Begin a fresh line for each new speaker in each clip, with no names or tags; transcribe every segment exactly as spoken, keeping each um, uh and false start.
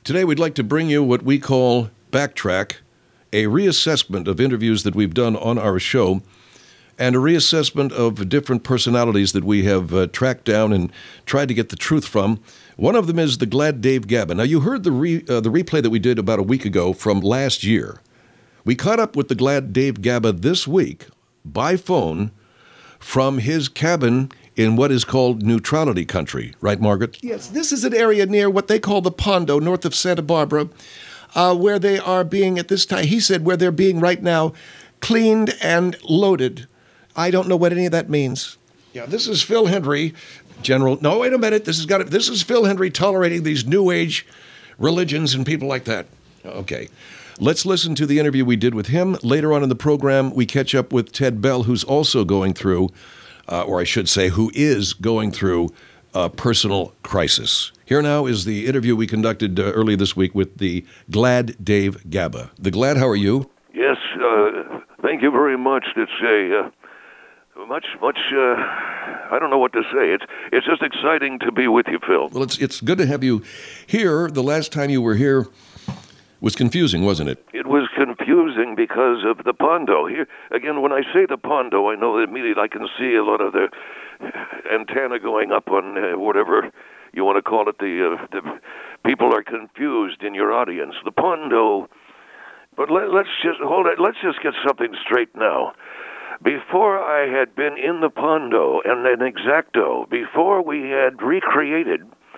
Today we'd like to bring you what we call Backtrack, a reassessment of interviews that we've done on our show, and a reassessment of different personalities that we have uh, tracked down and tried to get the truth from. One of them is the Glad Dave Gaba. Now, you heard the re, uh, the replay that we did about a week ago from last year. We caught up with the Glad Dave Gaba this week by phone from his cabin in what is called Neutrality Country. Right, Margaret?
Yes, this is an area near what they call the Pondo, north of Santa Barbara, uh, where they are being, at this time, he said, where they're being right now cleaned and loaded. I don't know what any of that means. Yeah, this is Phil Hendrie, General. No, wait a minute. This has got. This is Phil Hendrie tolerating these New Age religions and people like that. Okay. Let's listen to the interview we did with him. Later on in the program, we catch up with Ted Bell, who's also going through, uh, or I should say, who is going through a personal crisis. Here now is the interview we conducted uh, earlier this week with the Glad Dave Gaba. The Glad, how are you?
Yes, uh, thank you very much. It's a uh, much, much. Uh, I don't know what to say. It's it's just exciting to be with you, Phil.
Well, it's it's good to have you here. The last time you were here was confusing, wasn't it?
It was confusing because of the Pondo. Here again, when I say the Pondo, I know that immediately I can see a lot of the antenna going up on uh, whatever you want to call it. The, uh, the people are confused in your audience. The Pondo. But let, let's just hold it. Let's just get something straight now. Before I had been in the Pondo and an Exacto, before we had recreated,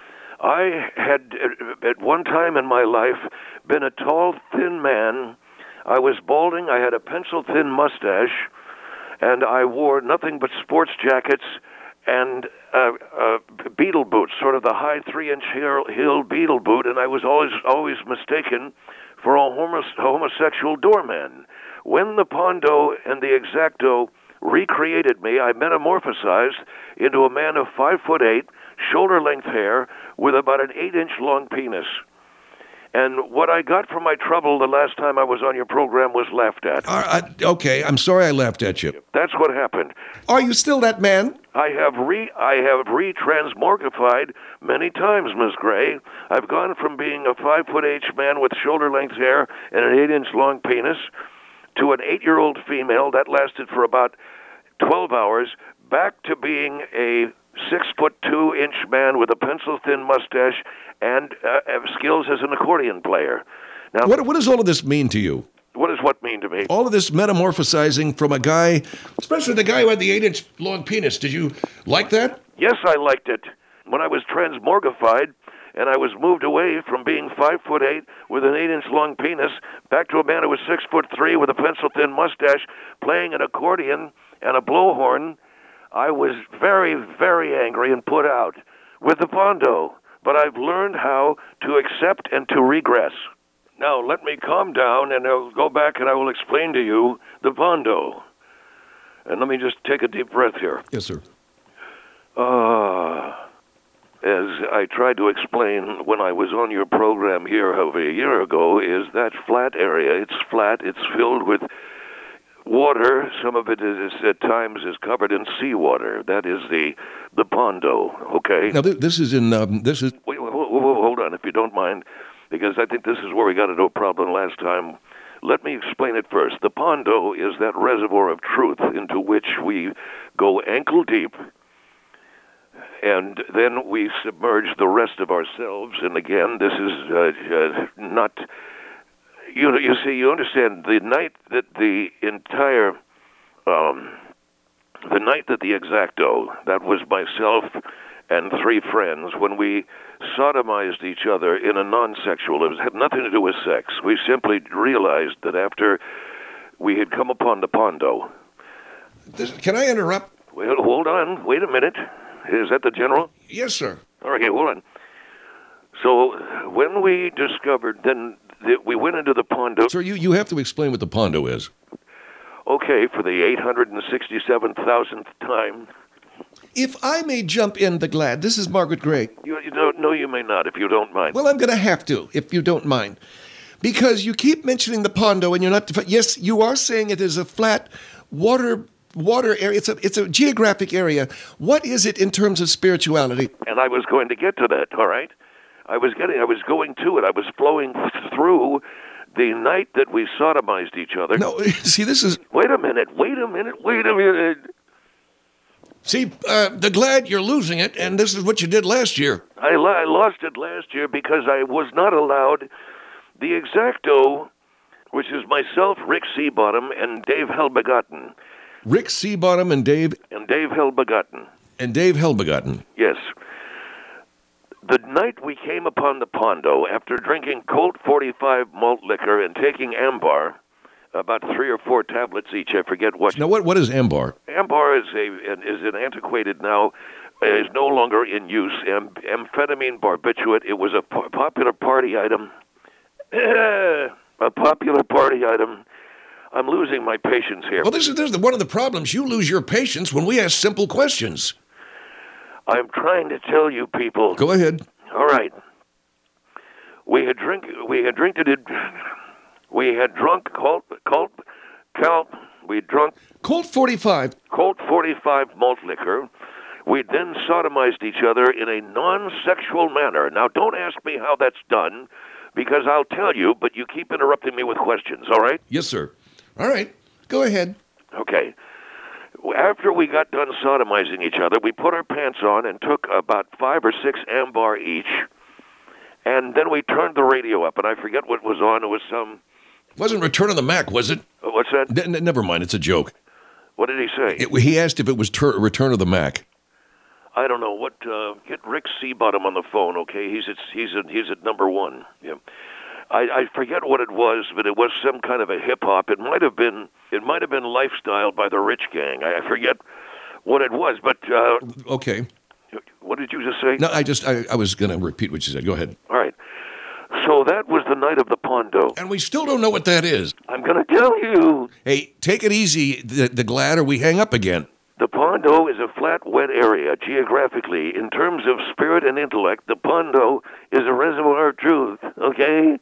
I had at one time in my life been a tall, thin man. I was balding. I had a pencil-thin mustache, and I wore nothing but sports jackets and uh, uh, beetle boots, sort of the high three-inch heel beetle boot, and I was always always mistaken for a homo- homosexual doorman. When the Pondo and the Exacto recreated me, I metamorphosized into a man of five foot eight, shoulder-length hair, with about an eight-inch long penis. And what I got for my trouble the last time I was on your program was laughed at.
Uh, I, okay, I'm sorry I laughed at you.
That's what happened.
Are you still that man?
I have re I have re-transmorgified many times, Miss Gray. I've gone from being a five foot eight man with shoulder-length hair and an eight-inch long penis to an eight-year-old female that lasted for about twelve hours, back to being a six foot two inch man with a pencil-thin mustache and uh, skills as an accordion player. Now,
What, what does all of this mean to you?
what does what mean to me?
All of this metamorphosizing from a guy, especially the guy who had the eight-inch long penis. Did you like that?
Yes, I liked it. When I was transmorgified and I was moved away from being five foot eight with an eight-inch long penis back to a man who was six foot three with a pencil-thin mustache playing an accordion and a blowhorn, I was very, very angry and put out with the Pondo. But I've learned how to accept and to regress. Now, let me calm down, and I'll go back and I will explain to you the Pondo. And let me just take a deep breath here.
Yes, sir.
Uh, as I tried to explain when I was on your program here over a year ago, is that flat area. It's flat. It's filled with water. Some of it is at times is covered in seawater. That is the the Pondo. Okay.
Now th- this is in um, this is.
Wait, wait, wait, wait, hold on, if you don't mind, because I think this is where we got into a problem last time. Let me explain it first. The Pondo is that reservoir of truth into which we go ankle deep, and then we submerge the rest of ourselves. And again, this is uh, uh, not. You you see, you understand, the night that the entire, um, the night that the Exacto, that was myself and three friends, when we sodomized each other in a non-sexual, it had nothing to do with sex. We simply realized that after we had come upon the Pondo.
This, can I interrupt?
Well, hold on, wait a minute. Is that the general?
Yes, sir.
All right, okay, hold on. So when we discovered, then the, we went into the Pondo.
Sir, you, you have to explain what the Pondo is.
Okay, for the eight hundred sixty-seven thousandth time.
If I may jump in, the Glad, this is Margaret Gray.
You, you don't, no, you may not, if you don't mind.
Well, I'm going to have to, if you don't mind. Because you keep mentioning the Pondo, and you're not... Defi- yes, you are saying it is a flat water water area. It's a, it's a geographic area. What is it in terms of spirituality?
And I was going to get to that, all right? I was getting, I was going to it. I was flowing through the night that we sodomized each other.
No, see, this is...
Wait a minute, wait a minute, wait a minute.
See, uh, the glad you're losing it, and this is what you did last year.
I, I lost it last year because I was not allowed the Exacto, which is myself, Rick Seabottom, and Dave Hellbegotten.
Rick Seabottom and Dave...
And Dave Hellbegotten.
And Dave Hellbegotten.
Yes. The night we came upon the Pondo, after drinking Colt forty-five malt liquor and taking Ambar, about three or four tablets each, I forget what.
Now, what what is Ambar?
Ambar is a is an antiquated now, is no longer in use. Am, amphetamine barbiturate. It was a po- popular party item. A popular party item. I'm losing my patience here.
Well, this is, this is one of the problems. You lose your patience when we ask simple questions.
I'm trying to tell you people.
Go ahead.
All right. We had drink. We had drinked it. We had drunk Colt, Colt, Colt. We drunk
Colt forty-five.
Colt forty-five malt liquor. We then sodomized each other in a non-sexual manner. Now, don't ask me how that's done, because I'll tell you, but you keep interrupting me with questions, all right?
Yes, sir. All right. Go ahead.
Okay. After we got done sodomizing each other, we put our pants on and took about five or six Ambar each, and then we turned the radio up, and I forget what was on. It was some...
Wasn't Return of the Mac, was it?
What's that?
N- n- never mind. It's a joke.
What did he say?
It, he asked if it was ter- Return of the Mac.
I don't know what. Uh, get Rick Seabottom on the phone, okay? He's at he's at he's at number one. Yeah, I, I forget what it was, but it was some kind of a hip hop. It might have been it might have been Lifestyle by the Rich Gang. I, I forget what it was, but uh,
okay.
What did you just say?
No, I just I, I was going to repeat what you said. Go ahead.
All right. So that was the night of the Pondo.
And we still don't know what that is.
I'm going to tell you.
Hey, take it easy, the, the glad, or we hang up again.
The Pondo is a flat, wet area geographically. In terms of spirit and intellect, the Pondo is a reservoir of truth, okay?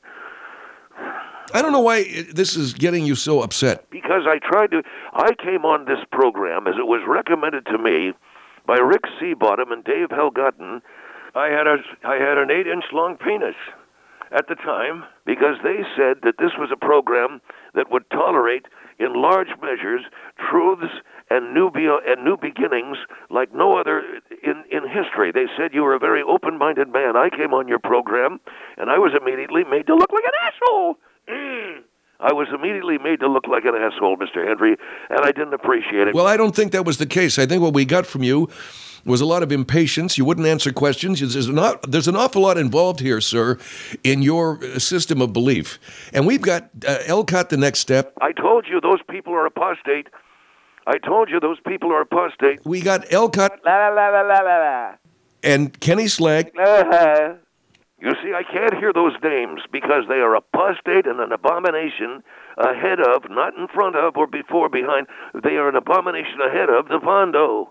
I don't know why this is getting you so upset.
Because I tried to... I came on this program as it was recommended to me by Rick Seabottom and Dave Hellgotten. I had a, I had an eight-inch long penis at the time because they said that this was a program that would tolerate, in large measures, truths and new be- and new beginnings like no other in, in history. They said you were a very open-minded man. I came on your program, and I was immediately made to look like an asshole. Mm. I was immediately made to look like an asshole, Mister Henry, and I didn't appreciate it.
Well, I don't think that was the case. I think what we got from you was a lot of impatience. You wouldn't answer questions. There's an, there's an awful lot involved here, sir, in your system of belief. And we've got uh, Elcott the next step.
I told you those people are apostate. I told you those people are apostate.
We got Elcott
la, la, la, la, la, la.
and Kenny Slag.
Uh-huh. You see, I can't hear those names because they are apostate and an abomination ahead of, not in front of or before, behind. They are an abomination ahead of the Pondo.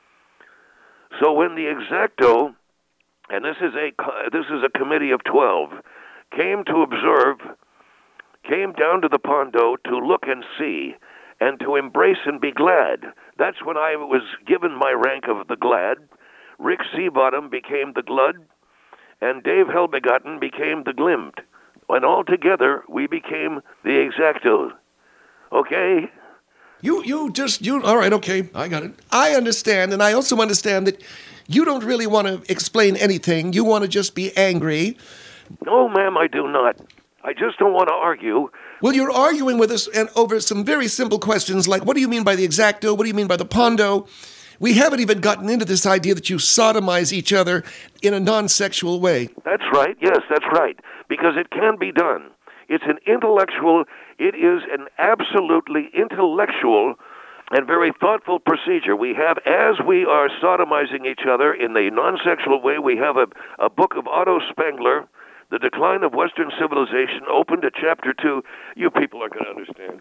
So when the Exacto, and this is a this is a committee of twelve, came to observe, came down to the Pondo to look and see, and to embrace and be glad. That's when I was given my rank of the glad. Rick Seabottom became the glud, and Dave Hellbegotten became the glimmed. And all together, we became the Exacto. Okay?
You you just, you all right, okay, I got it. I understand, and I also understand that you don't really want to explain anything. You want to just be angry.
No, ma'am, I do not. I just don't want to argue.
Well, you're arguing with us and over some very simple questions like, what do you mean by the Exacto? What do you mean by the Pondo? We haven't even gotten into this idea that you sodomize each other in a non-sexual way.
That's right. Yes, that's right. Because it can be done. It's an intellectual, it is an absolutely intellectual and very thoughtful procedure. We have, as we are sodomizing each other in a non-sexual way, we have a, a book of Otto Spengler, The Decline of Western Civilization, open to chapter two. You people are going to understand.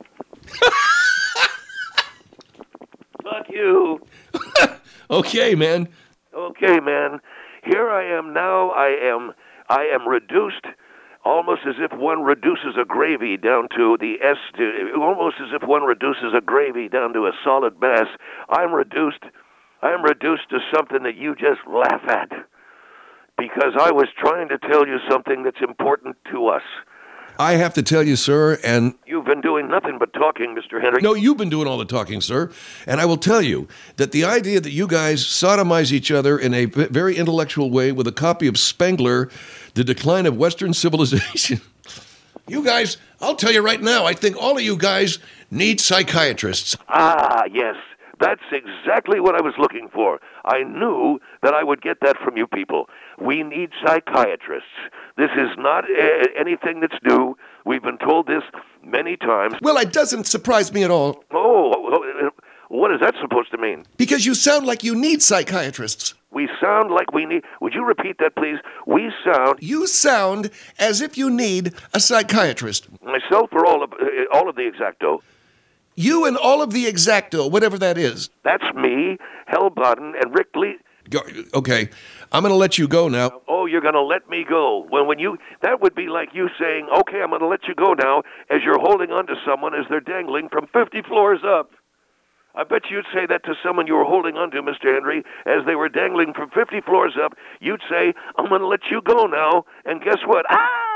Fuck you.
Okay, man.
Okay, man. Here I am now. I am I am reduced almost as if one reduces a gravy down to the S, to, almost as if one reduces a gravy down to a solid mass. I'm reduced, I'm reduced to something that you just laugh at. because I was trying to tell you something that's important to us.
I have to tell you, sir, and
You've been doing nothing but talking, Mister Henry.
no, you've been doing all the talking, sir. And I will tell you that the idea that you guys sodomize each other in a v- very intellectual way with a copy of Spengler, The Decline of Western Civilization.
You guys, I'll tell you right now, I think all of you guys need psychiatrists.
Ah, yes. That's exactly what I was looking for. I knew that I would get that from you people. We need psychiatrists. This is not uh, anything that's new. We've been told this many times.
Well, it doesn't surprise me at all,
Oh, what is that supposed to mean?
because you sound like you need psychiatrists.
We sound like we need... Would you repeat that, please? We sound...
You sound as if you need a psychiatrist.
Myself or all of, uh, all of the Exacto?
You and all of the Exacto, whatever that is.
That's me, Hal Bodden, and Rick Lee...
Go, okay, I'm going to let you go now.
Oh, you're going to let me go. When when you that would be like you saying, "Okay, I'm going to let you go now," as you're holding on to someone as they're dangling from fifty floors up. I bet you'd say that to someone you were holding on to, Mister Henry, as they were dangling from fifty floors up. You'd say, "I'm going to let you go now," and guess what?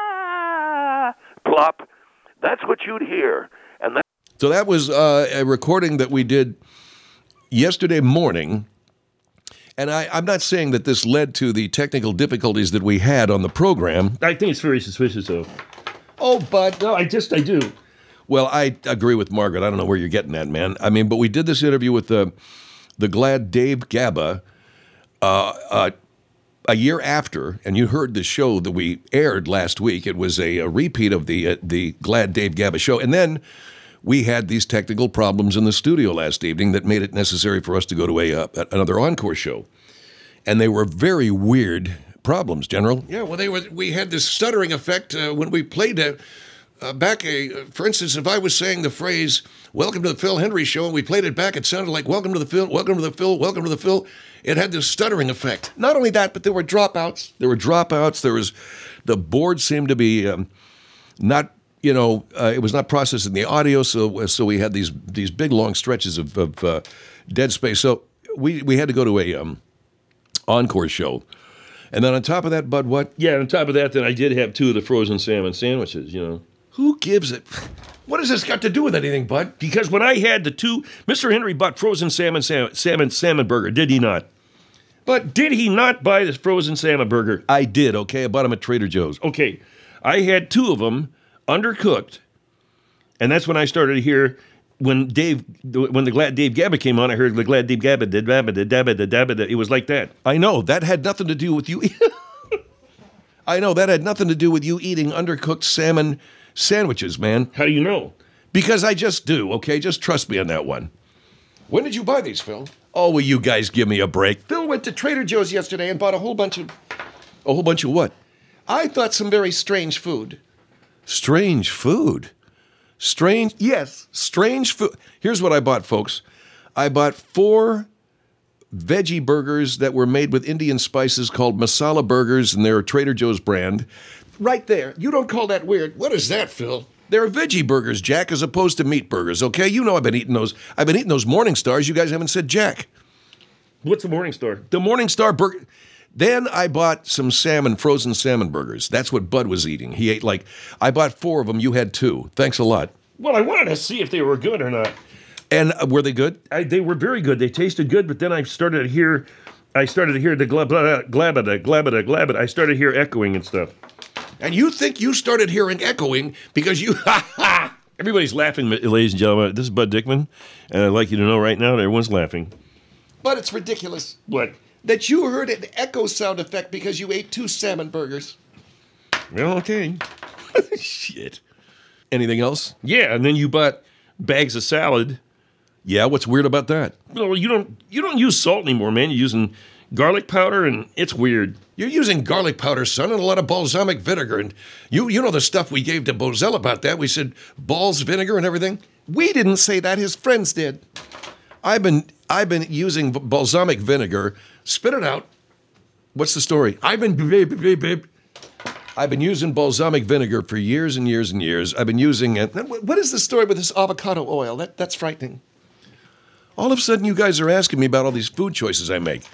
Ah, plop. That's what you'd hear, and that.
So that was uh, a recording that we did yesterday morning. And I, I'm not saying that this led to the technical difficulties that we had on the program.
I think it's very suspicious, though.
Oh, Bud.
No, I just, I do.
Well, I agree with Margaret. I don't know where you're getting at, man. I mean, but we did this interview with the, the glad Dave Gabba uh, uh, a year after, and you heard the show that we aired last week. It was a, a repeat of the uh, the glad Dave Gabba show. And then we had these technical problems in the studio last evening that made it necessary for us to go to a uh, another encore show. And they were very weird problems, General.
Yeah, well, they were. We had this stuttering effect uh, when we played a, uh, back a. For instance, if I was saying the phrase "Welcome to the Phil Henry Show" and we played it back, it sounded like "Welcome to the Phil, Welcome to the Phil, Welcome to the Phil." It had this stuttering effect. Not only that, but there were dropouts.
There were dropouts. There was the board seemed to be um, not. You know, uh, it was not processing the audio, so so we had these these big long stretches of, of uh, dead space. So we we had to go to a um, encore show, and then on top of that, Bud, what?
Yeah, on top of that, then I did have two of the frozen salmon sandwiches, you know.
Who gives it? What has this got to do with anything, Bud?
Because when I had the two, Mister Henry bought frozen salmon, salmon, salmon, salmon burger, did he not? But did he not buy this frozen salmon burger?
I did. Okay, I bought them at Trader Joe's.
Okay, I had two of them undercooked, and that's when I started to hear when Dave, when the Glad Dave Gabba came on. I heard the Glad Dave Gabba, did dabba, did dabba, did dabba. It was like that.
I know that had nothing to do with you. I know that had nothing to do with you eating undercooked salmon sandwiches, man.
How do you know?
Because I just do. Okay, just trust me on that one.
When did you buy these, Phil?
Oh, will you guys give me a break?
Phil went to Trader Joe's yesterday and bought a whole bunch of.
A whole bunch of what?
I thought some very strange food.
Strange food. Strange.
Yes.
Strange food. Here's what I bought, folks. I bought four veggie burgers that were made with Indian spices called masala burgers, and they're a Trader Joe's brand.
Right there. You don't call that weird. What is that, Phil?
They're veggie burgers, Jack, as opposed to meat burgers, okay? You know I've been eating those. I've been eating those Morning Stars. You guys haven't said Jack.
What's the Morning Star?
The Morning Star burger. Then I bought some salmon, frozen salmon burgers. That's what Bud was eating. He ate like, I bought four of them. You had two. Thanks a lot.
Well, I wanted to see if they were good or not.
And uh, were they good?
I, they were very good. They tasted good, but then I started to hear, I started to hear the glabada, glabada, glabada, glabada. I started to hear echoing and stuff.
And you think you started hearing echoing because you, ha ha!
Everybody's laughing, ladies and gentlemen. This is Bud Dickman, and I'd like you to know right now that everyone's laughing.
But it's ridiculous
What?
that you heard an echo sound effect because you ate two salmon burgers.
Well, okay.
Shit. Anything else?
Yeah, and then you bought bags of salad.
Yeah, what's weird about that?
Well, you don't you don't use salt anymore, man. You're using garlic powder, and it's weird.
You're using garlic powder, son, and a lot of balsamic vinegar. And you you know the stuff we gave to Bozell about that. We said balls vinegar and everything. We didn't say that. His friends did.
I've been I've been using b- balsamic vinegar.
Spit it out.
What's the story?
I've been babe, babe, babe.
I've been using balsamic vinegar for years and years and years. I've been using it.
What is the story with this avocado oil? That that's frightening.
All of a sudden, you guys are asking me about all these food choices I make.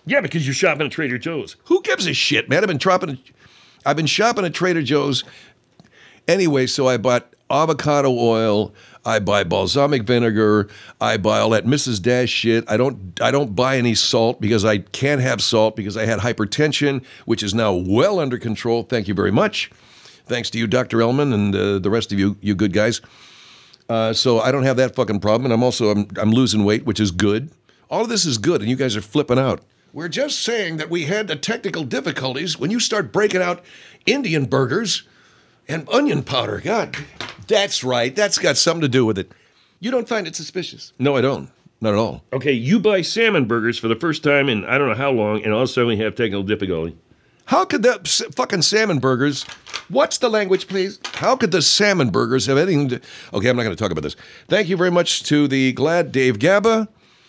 Yeah, because you're shopping at Trader Joe's.
Who gives a shit, man? I've been shopping. I've been shopping at Trader Joe's anyway. So I bought avocado oil. I buy balsamic vinegar. I buy all that Missus Dash shit. I don't. I don't buy any salt because I can't have salt because I had hypertension, which is now well under control. Thank you very much. Thanks to you, Doctor Ellman, and uh, the rest of you, you good guys. Uh, so I don't have that fucking problem, and I'm also I'm, I'm losing weight, which is good. All of this is good, and you guys are flipping out.
We're just saying that we had the technical difficulties when you start breaking out Indian burgers and onion powder. God,
That's right. That's got something to do with it.
you don't find it suspicious?
No, I don't. Not at all.
Okay, you buy salmon burgers for the first time in I don't know how long, and all of a sudden we have technical difficulty.
How could that s- fucking salmon burgers?
What's the language, please?
How could the salmon burgers have anything to... Okay, I'm not going to talk about this. Thank you very much to the glad Dave Gabba.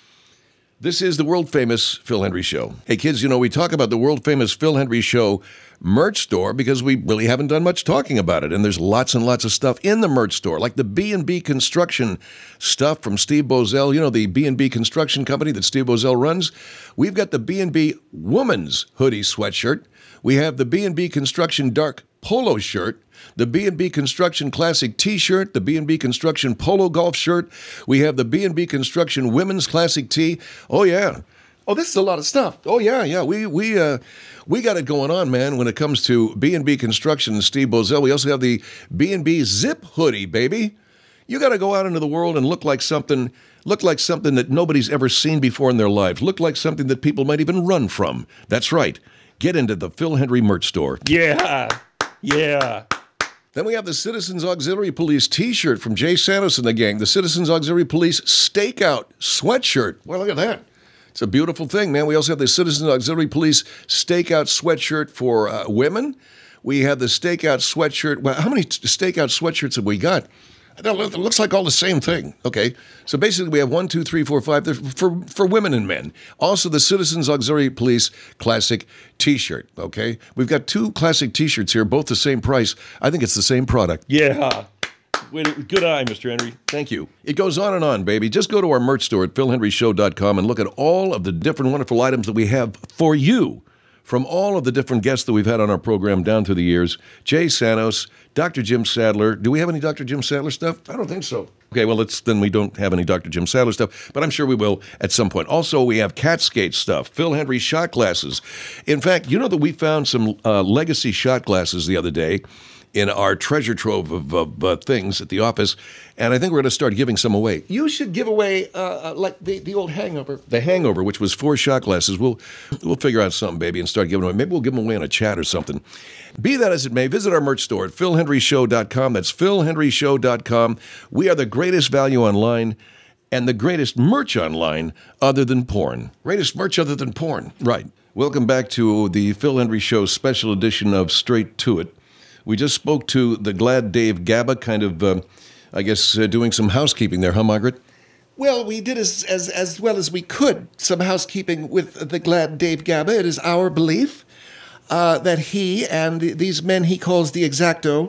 This is the world-famous Phil Hendry Show. Hey, kids, you know, we talk about the world-famous Phil Hendry Show merch store because we really haven't done much talking about it, and there's lots and lots of stuff in the merch store, like the B and B Construction stuff from Steve Bozell. You know, the B and B Construction company that Steve Bozell runs. We've got the B and B Woman's Hoodie Sweatshirt. We have the B and B Construction Dark Polo Shirt, the B and B Construction Classic T-Shirt, the B and B Construction Polo Golf Shirt. We have the B and B Construction Women's Classic Tee. Oh, yeah.
Oh, this is a lot of stuff.
Oh, yeah, yeah. We we uh, we got it going on, man, when it comes to B and B Construction and Steve Bozell. We also have the B and B Zip Hoodie, baby. You got to go out into the world and look like something, look like something that nobody's ever seen before in their lives. Look like something that people might even run from. That's right. Get into the Phil Hendry merch store.
Yeah, yeah.
Then we have the Citizens Auxiliary Police T-shirt from Jay Santos and the gang. The Citizens Auxiliary Police Stakeout Sweatshirt.
Well, look at that.
It's a beautiful thing, man. We also have the Citizens Auxiliary Police Stakeout Sweatshirt for uh, women. We have the Stakeout Sweatshirt. Well, how many t- Stakeout Sweatshirts have we got?
It looks like all the same thing.
Okay, so basically we have one, two, three, four, five They're for for women and men. Also, the Citizens Auxiliary Police Classic T-shirt. Okay, we've got two classic T-shirts here, both the same price. I think it's the same product.
Yeah. Wait, good eye, Mister Henry.
Thank you. It goes on and on, baby. Just go to our merch store at phil henry show dot com and look at all of the different wonderful items that we have for you. From all of the different guests that we've had on our program down through the years, Jay Santos, Doctor Jim Sadler. Do we have any Doctor Jim Sadler stuff?
I don't think so.
Okay, well, it's, then we don't have any Doctor Jim Sadler stuff, but I'm sure we will at some point. Also, we have Cat Skate stuff, Phil Hendry shot glasses. In fact, you know that we found some uh, legacy shot glasses the other day in our treasure trove of, of uh, things at the office, and I think we're going to start giving some away.
You should give away uh, uh, like the, the old hangover.
The Hangover, which was four shot glasses. We'll we'll figure out something, baby, and start giving away. Maybe we'll give them away on a chat or something. Be that as it may, visit our merch store at phil henry show dot com. That's phil henry show dot com. We are the greatest value online and the greatest merch online other than porn.
Greatest merch other than porn.
Right. Welcome back to the Phil Hendry Show special edition of Straight to It. We just spoke to the glad Dave Gabba, kind of, uh, I guess, uh, doing some housekeeping there, huh, Margaret?
Well, we did as, as as well as we could some housekeeping with the glad Dave Gabba. It is our belief uh, that he and these men he calls the Exacto,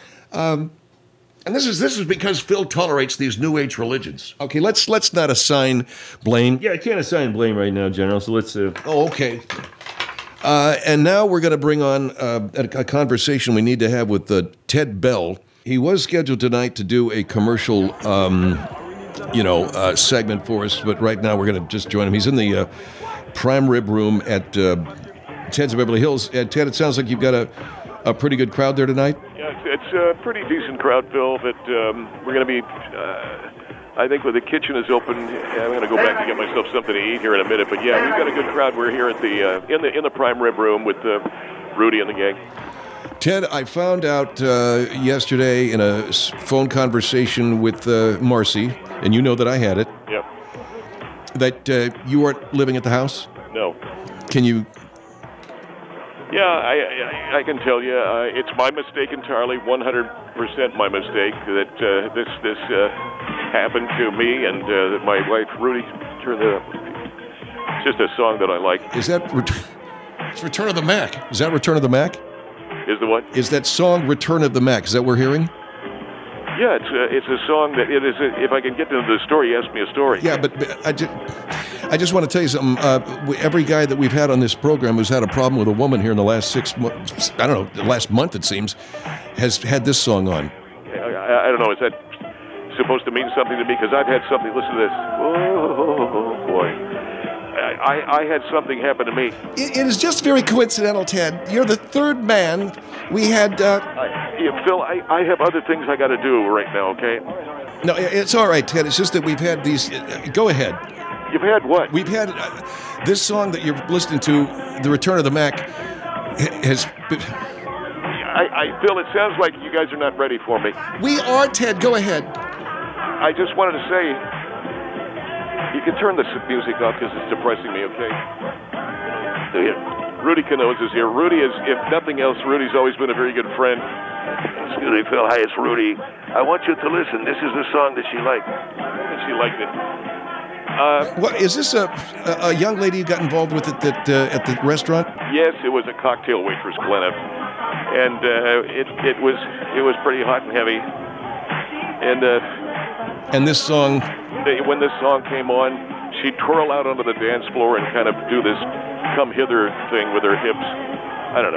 um, and this is this is because Phil tolerates these New Age religions.
Okay, let's let's not assign blame.
Yeah, I can't assign blame right now, General, so let's... Uh,
Oh, okay.
Uh, and now we're going to bring on uh, a, a conversation we need to have with uh, Ted Bell. He was scheduled tonight to do a commercial, um, you know, uh, segment for us, but right now we're going to just join him. He's in the uh, prime rib room at uh, Ted's of Beverly Hills. Uh, Ted, it sounds like you've got a, a pretty good crowd there tonight.
Yeah, it's, it's a pretty decent crowd, Phil, but um, we're going to be, uh, I think when the kitchen is open, I'm going to go back and get myself something to eat here in a minute. But yeah, we've got a good crowd. We're here at the uh, in the in the prime rib room with uh, Rudy and the gang.
Ted, I found out uh, yesterday in a s- phone conversation with uh, Marcy, and you know that I had it,
Yep.
that uh, you weren't living at the house.
No.
Can you...
Yeah, I, I, I can tell you, uh, it's my mistake entirely, one hundred percent my mistake that uh, this this uh, happened to me, and uh, that my wife Rudy turned it up. It's just a song that I like.
Is that... Ret-
It's Return of the Mac.
is that Return of the Mac?
Is the what?
Is that song Return of the Mac? Is that what we're hearing?
Yeah, it's a, it's a song that it is. A, if I can get into the story, ask me a story.
Yeah, but, but I just, I just want to tell you something. Uh, we, every guy that we've had on this program who's had a problem with a woman here in the last six months, I don't know, the last month it seems, has had this song on.
I, I don't know. Is that supposed to mean something to me? Because I've had something. Listen to this. Oh, boy. I, I, I had something happen to me.
It, it is just very coincidental, Ted. You're the third man. We had... Uh,
I, yeah, Phil, I, I have other things I got to do right now, okay?
No, it's all right, Ted. It's just that we've had these... Uh, go ahead.
You've had what?
We've had... Uh, this song that you're listening to, The Return of the Mac, has been...
I, I Phil, it sounds like you guys are not ready for me.
We are, Ted. Go ahead.
I just wanted to say, you can turn this music off because it's depressing me, okay? So here, Rudy Canoes is here. Rudy is, if nothing else, Rudy's always been a very good friend. Excuse me, Phil. Hi, it's Rudy. I want you to listen. This is the song that she liked. And she liked it. Uh,
what is this a, a a young lady you got involved with at that uh, at the restaurant?
Yes, it was a cocktail waitress, Glenna, and uh, it it was it was pretty hot and heavy. And uh,
and this song,
when this song came on, she'd twirl out onto the dance floor and kind of do this come hither thing with her hips. I don't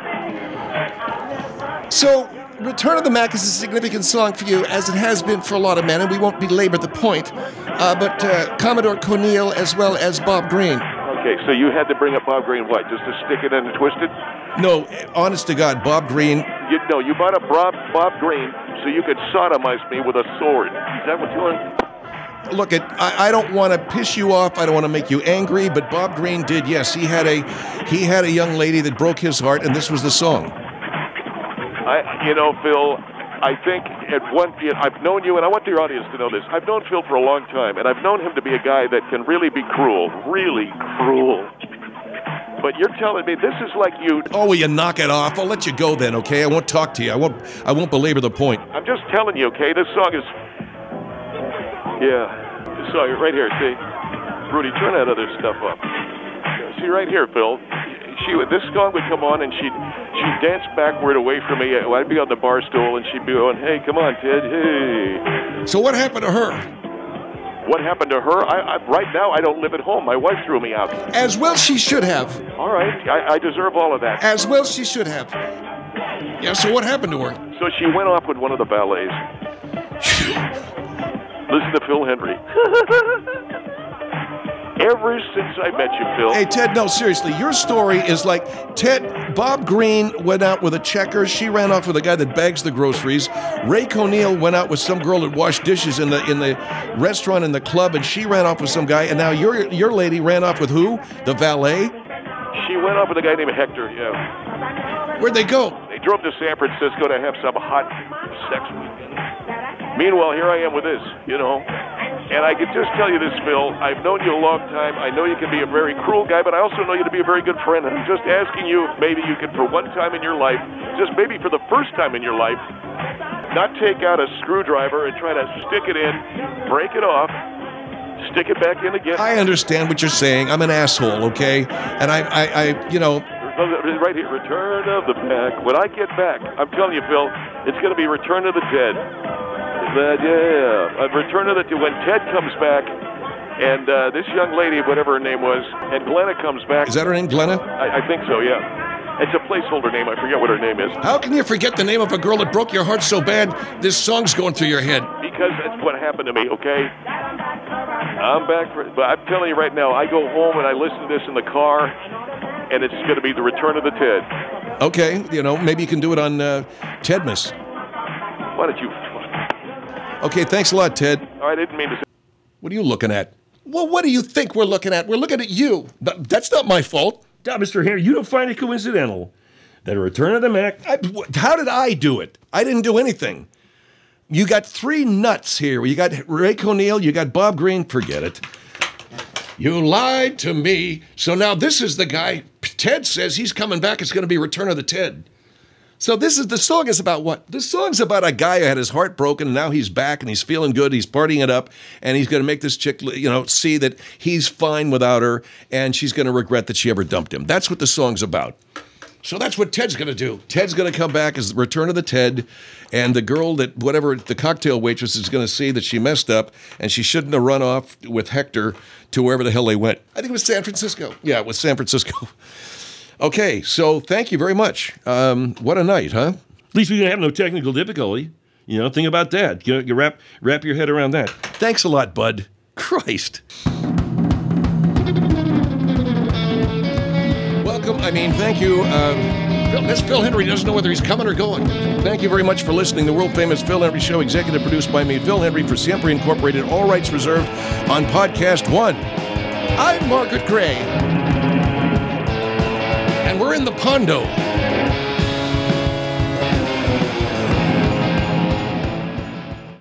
know.
So, Return of the Mac is a significant song for you, as it has been for a lot of men, and we won't belabor the point. Uh, but uh, Commodore O'Neill as well as Bob Green.
Okay, so you had to bring up Bob Green, what, just to stick it in and twist it?
No, honest to God, Bob Green.
You, no, you brought up Bob, Bob Green so you could sodomize me with a sword. Is that what you want?
Look, it, I, I don't want to piss you off. I don't want to make you angry. But Bob Green did. Yes, he had a he had a young lady that broke his heart, and this was the song.
I, you know, Phil, I think at one, you know, I've known you, and I want your audience to know this. I've known Phil for a long time, and I've known him to be a guy that can really be cruel, really cruel. But you're telling me this is like you.
Oh, will you knock it off? I'll let you go then, okay? I won't talk to you. I won't. I won't belabor the point.
I'm just telling you, okay? This song is. Yeah, this song right here. See, Rudy, turn that other stuff up. See right here, Phil. She would, this song would come on, and she'd she'd dance backward away from me. I'd be on the bar stool, and she'd be going, "Hey, come on, Ted, hey."
So what happened to her?
What happened to her? I, I, right now, I don't live at home. My wife threw me out.
As well she should have.
All right, I, I deserve all of that.
As well she should have. Yeah, so what happened to her?
So she went off with one of the valets. Listen to Phil Hendry. Ever since I met you, Phil.
Hey, Ted, no, seriously, your story is like Ted, Bob Green went out with a checker. She ran off with a guy that bags the groceries. Ray O'Neill went out with some girl that washed dishes in the in the restaurant in the club, and she ran off with some guy. And now your your lady ran off with who? The valet?
She went off with a guy named Hector, yeah.
Where'd they go?
They drove to San Francisco to have some hot sex weekend. Meanwhile, here I am with this, you know. And I can just tell you this, Phil. I've known you a long time. I know you can be a very cruel guy, but I also know you to be a very good friend. And I'm just asking you, maybe you could, for one time in your life, just maybe for the first time in your life, not take out a screwdriver and try to stick it in, break it off, stick it back in again.
I understand what you're saying. I'm an asshole, okay? And I, I, I you know...
Right here, Return of the Mac. When I get back, I'm telling you, Phil, it's going to be Return of the Ted. But yeah, uh, Return of the when Ted comes back, and uh, this young lady, whatever her name was, and Glenna comes back.
Is that her name, Glenna?
I, I think so, yeah. It's a placeholder name. I forget what her name is.
How can you forget the name of a girl that broke your heart so bad this song's going through your head?
Because that's what happened to me, okay? I'm back for, but I'm telling you right now, I go home and I listen to this in the car, and it's going to be the Return of the Ted.
Okay, you know, maybe you can do it on uh, Tedmas.
Why don't you...
Okay, thanks a lot, Ted.
I didn't mean to say...
What are you looking at?
Well, what do you think we're looking at? We're looking at you.
Th- That's not my fault.
Now, Mister Henry, you don't find it coincidental that a Return of the Mac...
I, wh- how did I do it? I didn't do anything. You got three nuts here. You got Ray O'Neill, you got Bob Green. Forget it.
You lied to me. So now this is the guy. Ted says he's coming back. It's going to be Return of the Ted. So this is, the song is about what?
The song's about a guy who had his heart broken, and now he's back, and he's feeling good, he's partying it up, and he's going to make this chick, you know, see that he's fine without her, and she's going to regret that she ever dumped him. That's what the song's about.
So that's what Ted's going to do.
Ted's going to come back as the return of the Ted, and the girl that, whatever, the cocktail waitress is going to see that she messed up and she shouldn't have run off with Hector to wherever the hell they went.
I think it was San Francisco.
Yeah, it was San Francisco. Okay, so thank you very much. Um, what a night, huh?
At least we didn't have no technical difficulty. You know, think about that. You, you wrap wrap your head around that.
Thanks a lot, bud. Christ. Welcome. I mean, thank you. Um,
Phil, this Phil Henry doesn't know whether he's coming or going.
Thank you very much for listening. The world-famous Phil Henry Show, executive produced by me, Phil Henry, for Siempre Incorporated. All rights reserved on Podcast One.
I'm Margaret Gray. And we're in the Pondo.